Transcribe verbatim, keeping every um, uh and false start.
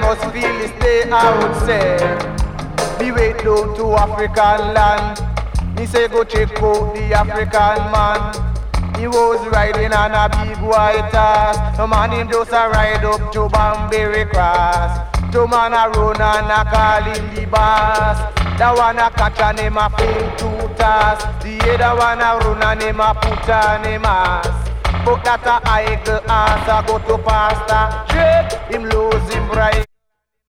must feel this day, I would say. Me wait down to African land. Me say go check out the African man. He was riding on a big white horse. The man him just a ride up to Banbury Cross. Two man a run and a call him the boss. The one a catch and him a fling two toss. The other one a run and him a put on him ass. But that a idle ass a go to pastor. Shake him lose him bright.